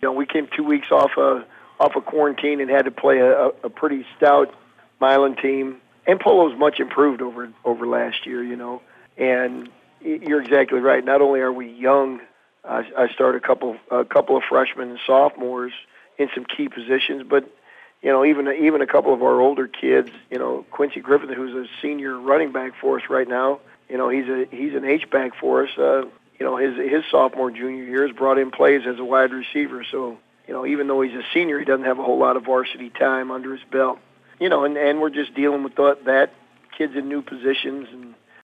We came 2 weeks off of quarantine and had to play a pretty stout Milan team. And Polo's much improved over last year, And you're exactly right. Not only are we young, I started a couple of freshmen and sophomores in some key positions, but even a couple of our older kids. Quincy Griffith, who's a senior running back for us right now. He's an H-back for us. His sophomore, junior years brought in plays as a wide receiver. So, even though he's a senior, he doesn't have a whole lot of varsity time under his belt. And we're just dealing with that, kids in new positions, and